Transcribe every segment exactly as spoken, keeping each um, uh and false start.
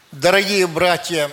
Дорогие братья,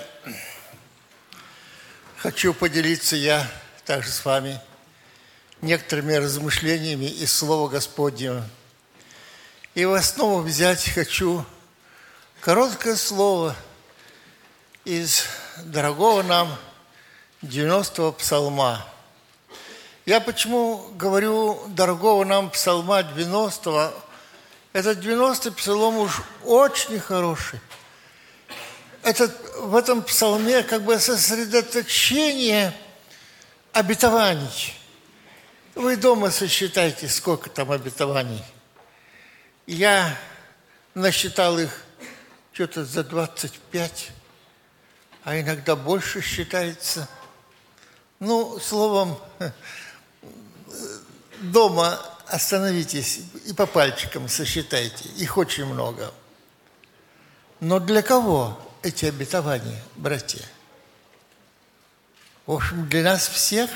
хочу поделиться я также с вами некоторыми размышлениями из Слова Господнего. И в основу взять хочу короткое слово из дорогого нам девяностого псалма. Я почему говорю дорогого нам псалма девяностого? Этот девяностый псалом уж очень хороший. Это, в этом псалме как бы сосредоточение обетований. Вы дома сосчитайте, сколько там обетований. Я насчитал их что-то за двадцать пять, а иногда больше считается. Ну, словом, дома остановитесь и по пальчикам сосчитайте. Их очень много. Но для кого эти обетования, братья? В общем, для нас всех?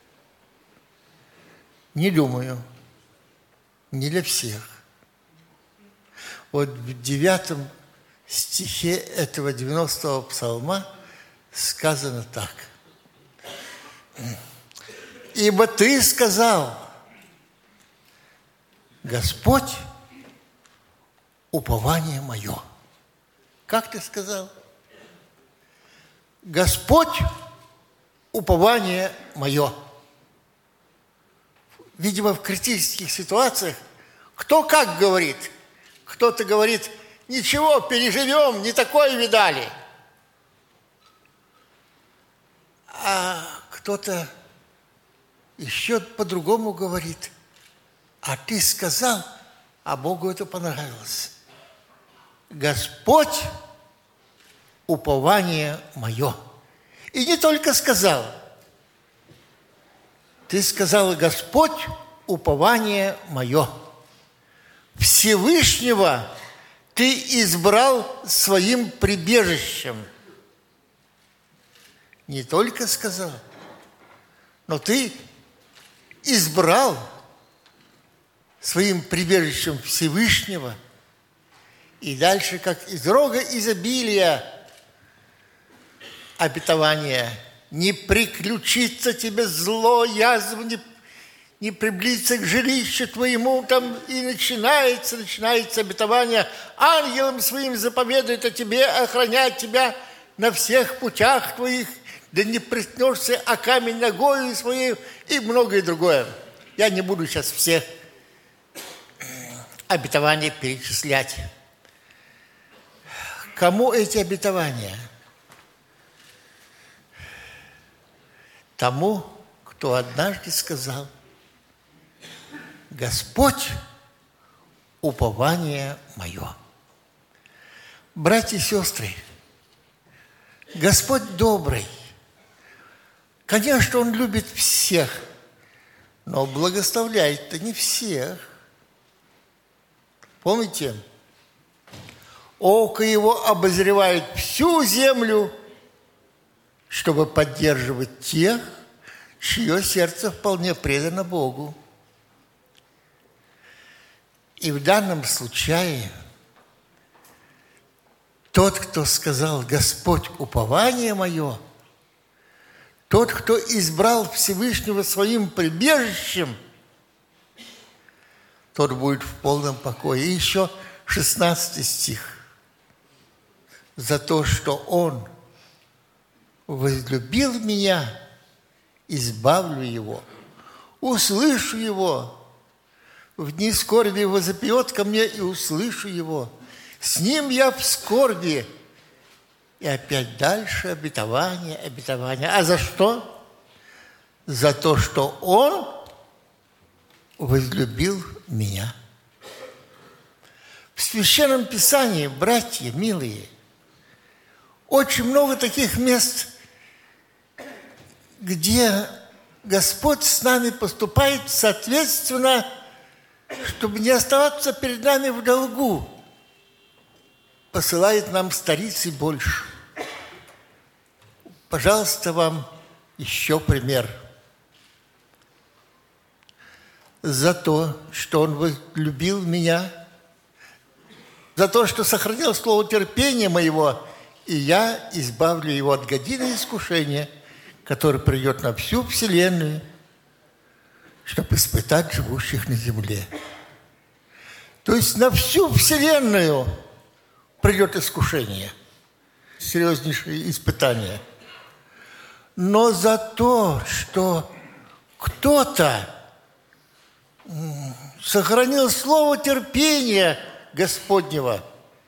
Не думаю. Не для всех. Вот в девятом стихе этого девяностого псалма сказано так. «Ибо ты сказал, Господь, упование мое». Как ты сказал? Господь, упование мое. Видимо, в критических ситуациях кто как говорит. Кто-то говорит, ничего, переживем, не такое видали. А кто-то еще по-другому говорит. А ты сказал, а Богу это понравилось. Господь, упование мое. И не только сказал. Ты сказал, Господь, упование мое. Всевышнего ты избрал своим прибежищем. Не только сказал, но ты избрал своим прибежищем Всевышнего. И дальше, как из рога изобилия, обетование. Не приключится тебе зло, язва, не, не приблизится к жилищу твоему. Там и начинается, начинается обетование. Ангелом своим заповедует о тебе, охранять тебя на всех путях твоих. Да не приткнешься о камень ногою своей и многое другое. Я не буду сейчас все обетования перечислять. Кому эти обетования? Тому, кто однажды сказал, Господь, упование мое. Братья и сестры, Господь добрый. Конечно, Он любит всех, но благословляет-то не всех. Помните? Око Его обозревает всю землю, чтобы поддерживать тех, чье сердце вполне предано Богу. И в данном случае тот, кто сказал «Господь, упование мое», тот, кто избрал Всевышнего своим прибежищем, тот будет в полном покое. И еще шестнадцатый стих. За то, что Он возлюбил меня, избавлю его, услышу его. В дни скорби возопьет ко мне, и услышу его. С ним я в скорби. И опять дальше обетование, обетование. А за что? За то, что Он возлюбил меня. В Священном Писании, братья, милые, очень много таких мест, где Господь с нами поступает соответственно, чтобы не оставаться перед нами в долгу. Посылает нам стариц и больше. Пожалуйста, вам еще пример. За то, что Он возлюбил меня, за то, что сохранил слово терпения моего, и я избавлю его от годины искушения, который придет на всю вселенную, чтобы испытать живущих на земле. То есть на всю вселенную придет искушение, серьезнейшее испытание. Но за то, что кто-то сохранил слово терпения Господнего,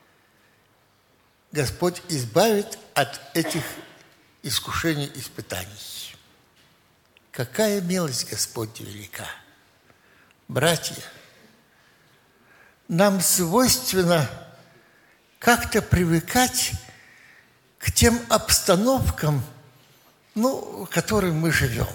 Господь избавит от этих искушений, испытаний. Какая милость Господня велика! Братья, нам свойственно как-то привыкать к тем обстановкам, ну, в которых мы живем.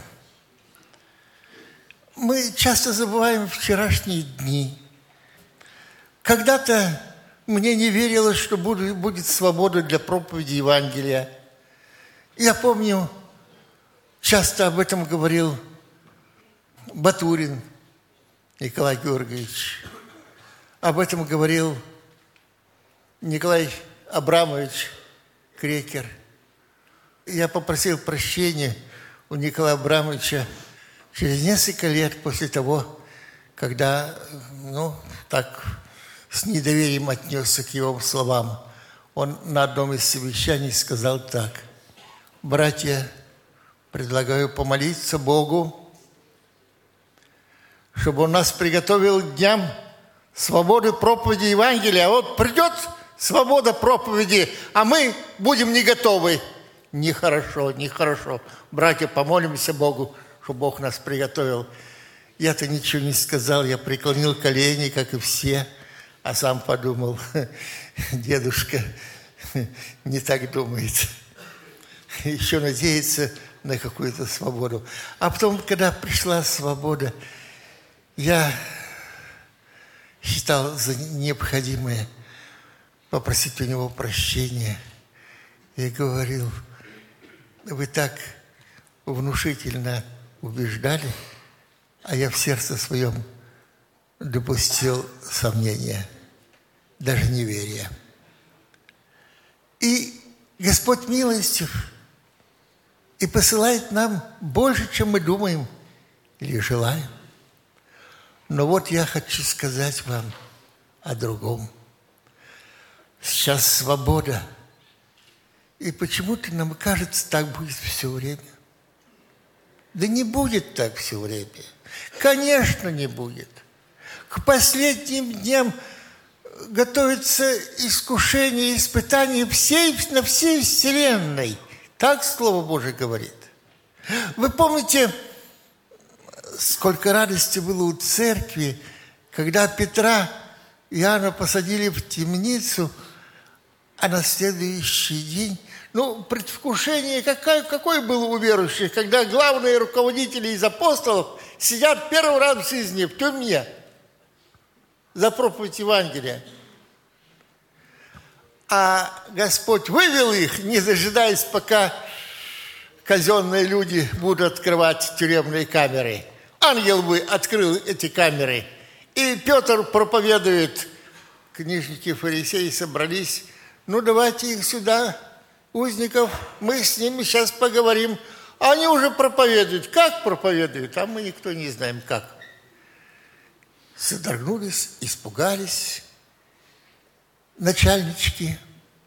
Мы часто забываем вчерашние дни. Когда-то мне не верилось, что будет свобода для проповеди Евангелия. Я помню, часто об этом говорил Батурин Николай Георгиевич. Об этом говорил Николай Абрамович Крекер. Я попросил прощения у Николая Абрамовича через несколько лет после того, когда, ну, так с недоверием отнесся к его словам. Он на одном из совещаний сказал так: «Братья, предлагаю помолиться Богу, чтобы Он нас приготовил к дням свободы проповеди Евангелия. А вот придет свобода проповеди, а мы будем не готовы». Нехорошо, нехорошо. Братья, помолимся Богу, чтобы Бог нас приготовил. Я-то ничего не сказал, я преклонил колени, как и все, а сам подумал: дедушка не так думает. Еще надеется на какую-то свободу. А потом, когда пришла свобода, я считал за необходимое попросить у него прощения. И говорил: вы так внушительно убеждали, а я в сердце своем допустил сомнения, даже неверия. И Господь милостив и посылает нам больше, чем мы думаем или желаем. Но вот я хочу сказать вам о другом. Сейчас свобода. И почему-то нам кажется, так будет все время. Да не будет так все время. Конечно, не будет. К последним дням готовится искушение, испытание всей, на всей вселенной. Так Слово Божие говорит. Вы помните, сколько радости было у церкви, когда Петра и Иоанна посадили в темницу, а на следующий день, ну, предвкушение какое, какое было у верующих, когда главные руководители из апостолов сидят первый раз в жизни в тюрьме за проповедь Евангелия. А Господь вывел их, не дожидаясь, пока казенные люди будут открывать тюремные камеры. Ангел бы открыл эти камеры. И Петр проповедует. Книжники фарисеи собрались. Ну, давайте их сюда, узников, мы с ними сейчас поговорим. Они уже проповедуют. Как проповедуют? А мы никто не знаем, как. Содрогнулись, испугались начальнички.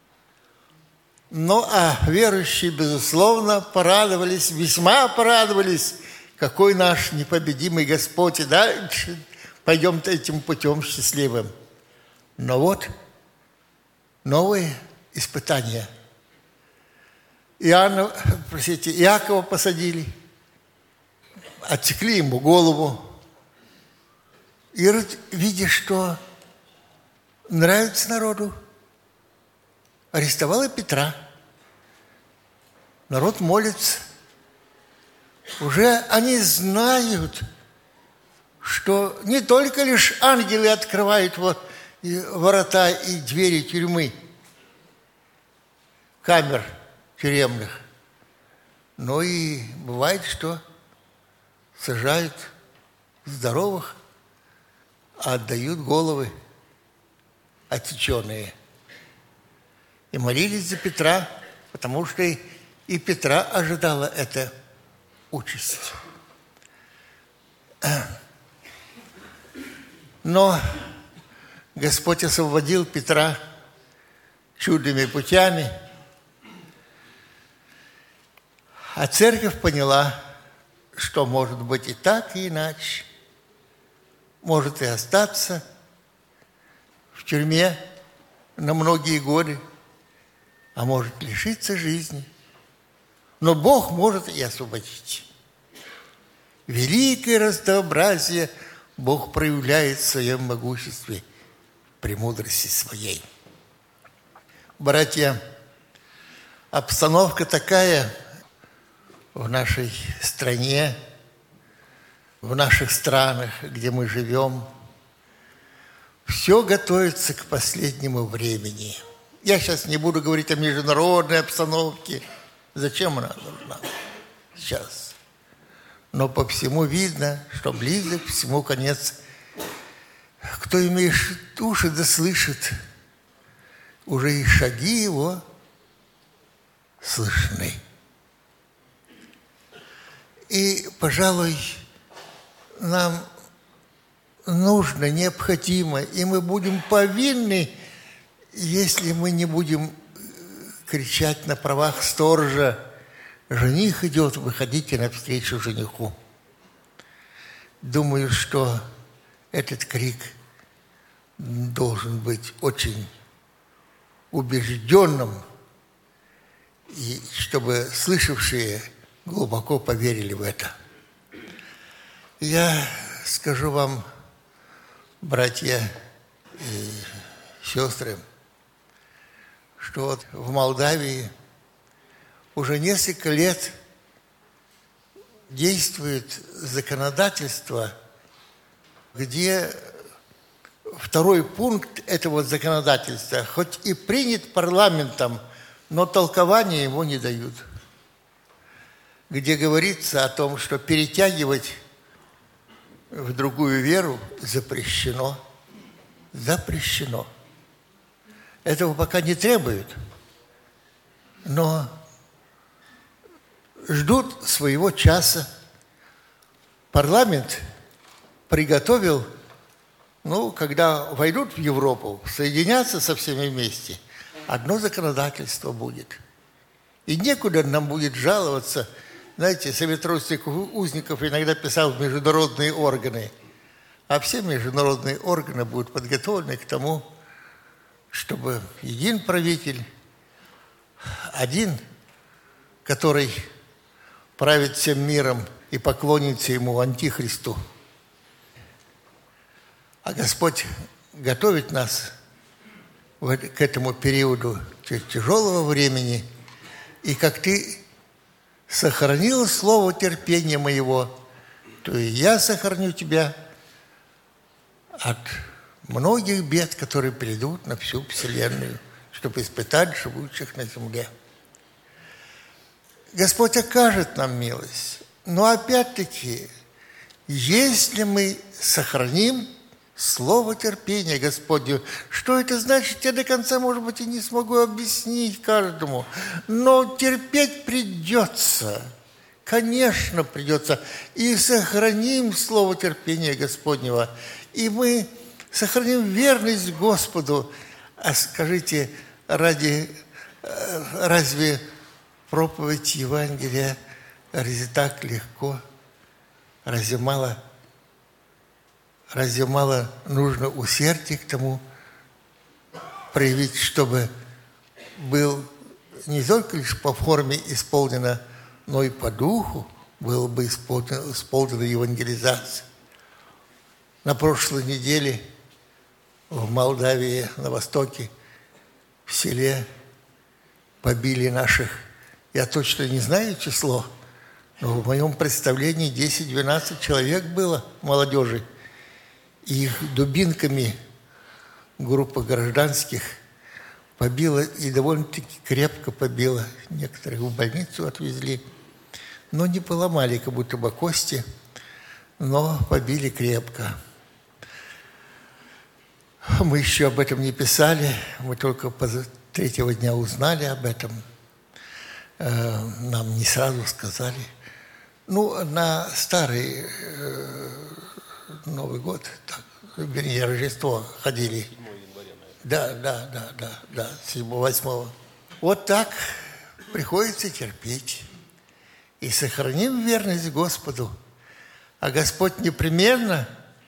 Ну, а верующие, безусловно, порадовались, весьма порадовались. Какой наш непобедимый Господь, и дальше пойдем этим путем счастливым. Но вот новые испытания. Иоанна, простите, Иакова посадили, отсекли ему голову. Ирод, видя, что нравится народу, арестовал и Петра. Народ молится. Уже они знают, что не только лишь ангелы открывают ворота и двери тюрьмы, камер тюремных, но и бывает, что сажают здоровых, а отдают головы отсеченные. и молились за Петра, потому что и, и Петра ожидала эта участь. Но Господь освободил Петра чудными путями, а церковь поняла, что может быть и так, и иначе. Может и остаться в тюрьме на многие годы, а может лишиться жизни. Но Бог может и освободить. Великое разнообразие Бог проявляет в своем могуществе, премудрости своей. Братья, обстановка такая в нашей стране, в наших странах, где мы живем. Все готовится к последнему времени. Я сейчас не буду говорить о международной обстановке. Зачем она нужна сейчас? Но по всему видно, что близок всему конец. Кто имеет уши, да слышит, уже и шаги его слышны. И, пожалуй, нам нужно, необходимо, и мы будем повинны, если мы не будем кричать на правах сторожа: «Жених идет, выходите навстречу жениху». Думаю, что этот крик должен быть очень убежденным, и чтобы слышавшие глубоко поверили в это. Я скажу вам, братья и сестры, что вот в Молдавии уже несколько лет действует законодательство, где второй пункт этого законодательства, хоть и принят парламентом, но толкования его не дают, где говорится о том, что перетягивать в другую веру запрещено. Запрещено. Этого пока не требуют, но ждут своего часа. Парламент приготовил, ну, когда войдут в Европу, соединятся со всеми вместе, одно законодательство будет. И некуда нам будет жаловаться. Знаете, Совет родственников узников иногда писал в международные органы, а все международные органы будут подготовлены к тому, чтобы един правитель, один, который правит всем миром и поклонится ему, антихристу. А Господь готовит нас к этому периоду тяжелого времени. И как ты сохранил слово терпения моего, то и я сохраню тебя от многих бед, которые придут на всю вселенную, чтобы испытать живущих на земле. Господь окажет нам милость. Но опять-таки, если мы сохраним слово терпения Господню, что это значит, я до конца, может быть, и не смогу объяснить каждому, но терпеть придется, конечно, придется, и сохраним слово терпения Господнего, и мы сохраним верность Господу. А скажите, ради, разве проповедь Евангелия, разве так легко, разве мало Разве мало нужно усердия к тому проявить, чтобы был не только лишь по форме исполнено, но и по духу было бы исполнена, исполнена евангелизация. На прошлой неделе в Молдавии, на востоке, в селе побили наших, я точно не знаю число, но в моем представлении десять-двенадцать человек было, молодежи. И их дубинками группа гражданских побила, и довольно-таки крепко побила. Некоторых в больницу отвезли, но не поломали как будто бы кости, но побили крепко. Мы еще об этом не писали, мы только третьего дня узнали об этом. Нам не сразу сказали. Ну, на старый Новый год, так, вернее, Рождество ходили. седьмого января, наверное. Да, да, да, да, да, седьмого-восьмого. Вот так приходится терпеть. И сохраним верность Господу. А Господь непременно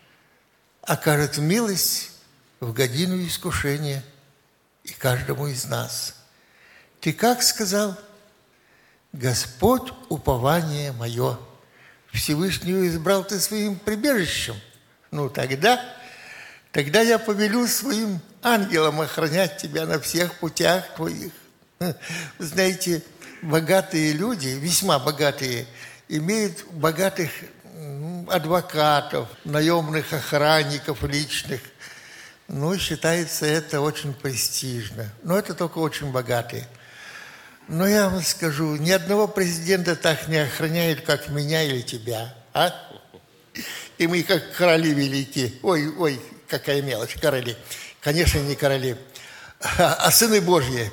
окажет милость в годину искушения и каждому из нас. Ты как сказал? Господь, упование мое. Всевышнего избрал ты своим прибежищем. Ну, тогда, тогда я повелю своим ангелам охранять тебя на всех путях твоих. Знаете, богатые люди, весьма богатые, имеют богатых адвокатов, наемных охранников личных. Ну, считается это очень престижно. Но это только очень богатые. Но я вам скажу, ни одного президента так не охраняет, как меня или тебя. А? И мы как короли велики. Ой, ой, какая мелочь, короли. Конечно, не короли, а, а сыны Божьи.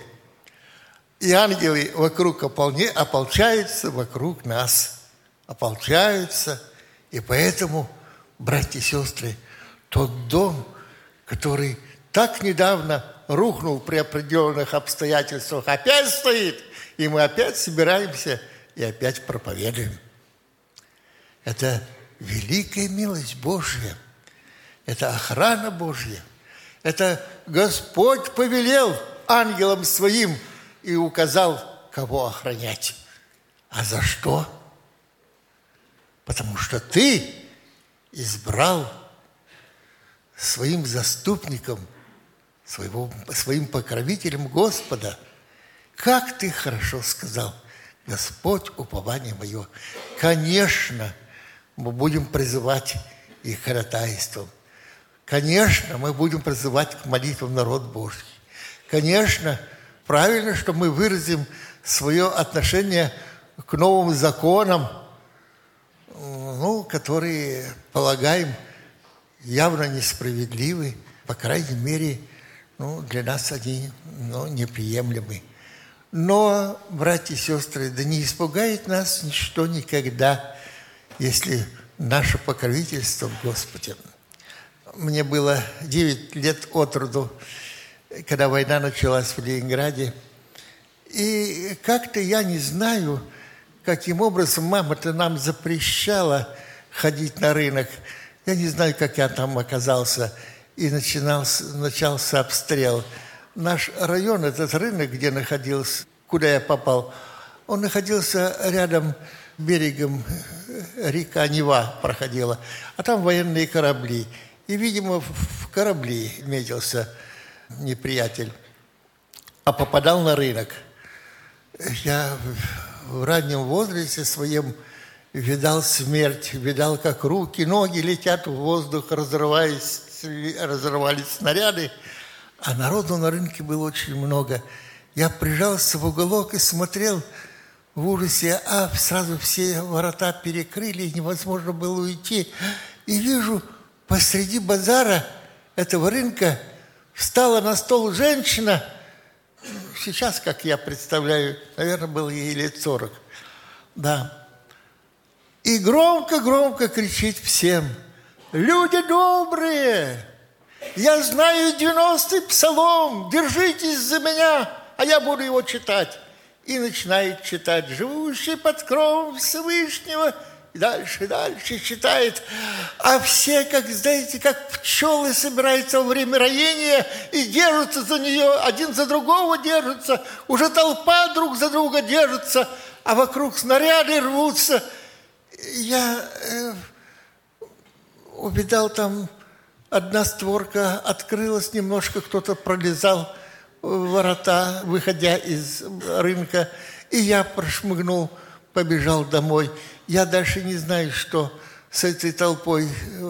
И ангелы вокруг ополне, ополчаются вокруг нас. Ополчаются. И поэтому, братья и сестры, тот дом, который так недавно рухнул при определенных обстоятельствах, опять стоит, и мы опять собираемся и опять проповедуем. Это великая милость Божья, это охрана Божья, это Господь повелел ангелам своим и указал, кого охранять. А за что? Потому что ты избрал своим заступником, своего, своим покровителем Господа. Как ты хорошо сказал, Господь, упование мое. Конечно, мы будем призывать и к ходатайствам. Конечно, мы будем призывать к молитвам народ Божий. Конечно, правильно, что мы выразим свое отношение к новым законам, ну, которые, полагаем, явно несправедливы, по крайней мере, ну, для нас они ну, неприемлемы. Но, братья и сестры, да не испугает нас ничто никогда, если наше покровительство в Господе. Мне было девять лет от роду, когда война началась в Ленинграде. И как-то я не знаю, каким образом мама-то нам запрещала ходить на рынок. Я не знаю, как я там оказался. И начинался, начался обстрел. Наш район, этот рынок, где находился, куда я попал, он находился рядом с берегом, река Нева проходила. А там военные корабли. И, видимо, в корабли метился неприятель. А попадал на рынок. Я в раннем возрасте своем видал смерть, видал, как руки, ноги летят в воздух, разрываясь, разрывались снаряды, а народу на рынке было очень много. Я прижался в уголок и смотрел в ужасе, а сразу все ворота перекрыли, невозможно было уйти. И вижу, посреди базара этого рынка встала на стол женщина. Сейчас, как я представляю, наверное, было ей лет сорок. Да. И громко-громко кричит всем: «Люди добрые! Я знаю девяностый псалом! Держитесь за меня, а я буду его читать!» И начинает читать: «Живущий под кровом Всевышнего». И дальше, дальше читает. А все, как, знаете, как пчелы собираются во время роения и держатся за нее, один за другого держатся. Уже толпа друг за друга держится, а вокруг снаряды рвутся. Я э, увидал, там одна створка открылась немножко, кто-то пролезал в ворота, выходя из рынка. И я прошмыгнул, побежал домой. Я дальше не знаю, что с этой толпой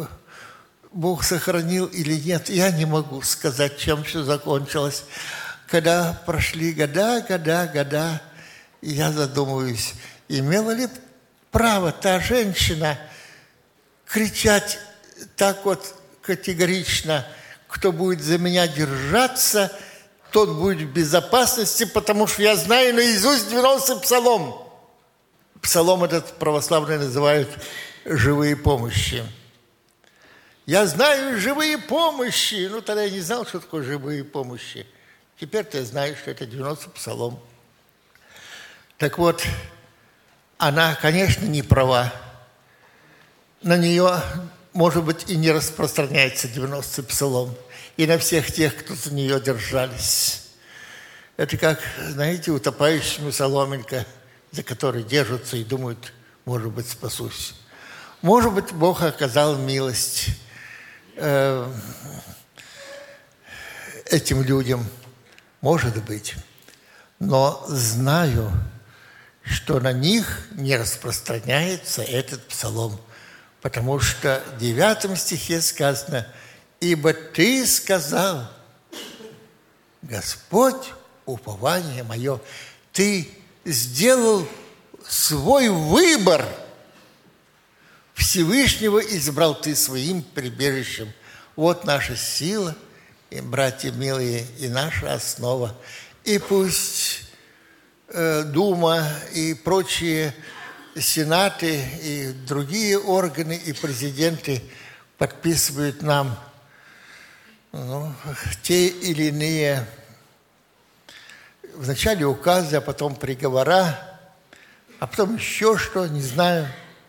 Бог сохранил или нет. Я не могу сказать, чем все закончилось. Когда прошли года, года, года, я задумываюсь, имела ли право та женщина кричать так вот категорично: кто будет за меня держаться, тот будет в безопасности, потому что я знаю наизусть девяностый псалом. Псалом этот православные называют «живые помощи». Я знаю живые помощи. Ну, тогда я не знал, что такое живые помощи. Теперь ты знаешь, что это девяностый псалом. Так вот, она, конечно, не права. На нее, может быть, и не распространяется девяностый псалом. И на всех тех, кто за нее держались. Это как, знаете, утопающему соломинка, за которой держатся и думают, может быть, спасусь. Может быть, Бог оказал милость э, этим людям. Может быть. Но знаю, что на них не распространяется этот псалом. Потому что в девятом стихе сказано: «Ибо ты сказал, Господь, упование мое». Ты сделал свой выбор. Всевышнего избрал ты своим прибежищем. Вот наша сила, и, братья милые, и наша основа. И пусть э, Дума и прочие сенаты, и другие органы, и президенты подписывают нам ну, те или иные вначале указы, а потом приговора, а потом еще что, не знаю.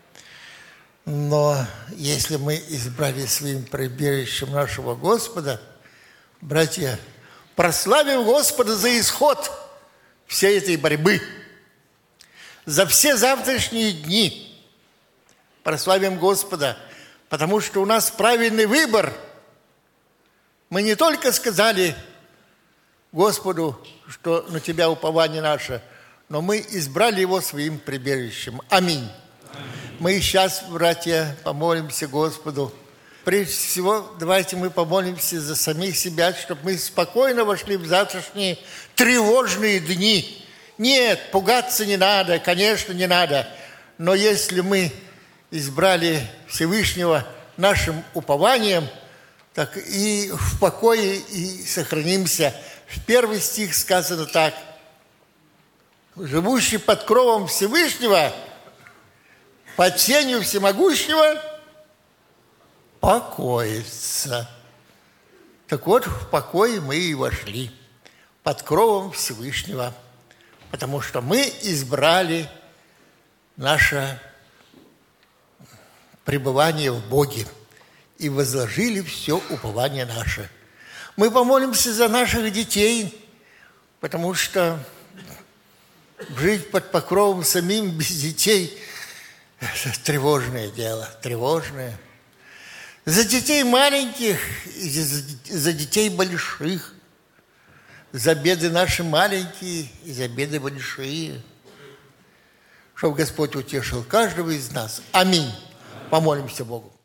Но если мы избрали своим прибежищем нашего Господа, братья, прославим Господа за исход всей этой борьбы, за все завтрашние дни. Прославим Господа, потому что у нас правильный выбор. Мы не только сказали Господу, что на Тебя упование наше, но мы избрали Его своим прибежищем. Аминь. Мы сейчас, братья, помолимся Господу. Прежде всего, давайте мы помолимся за самих себя, чтобы мы спокойно вошли в завтрашние тревожные дни. Нет, пугаться не надо, конечно, не надо. Но если мы избрали Всевышнего нашим упованием, так и в покое и сохранимся. В первый стих сказано так: «Живущий под кровом Всевышнего, под сенью всемогущего, покоится». Так вот, в покой мы и вошли, под кровом Всевышнего, потому что мы избрали наше пребывание в Боге и возложили все упование наше. Мы помолимся за наших детей, потому что жить под покровом самим без детей – это тревожное дело, тревожное. За детей маленьких и за детей больших, за беды наши маленькие и за беды большие, чтобы Господь утешил каждого из нас. Аминь. Помолимся Богу.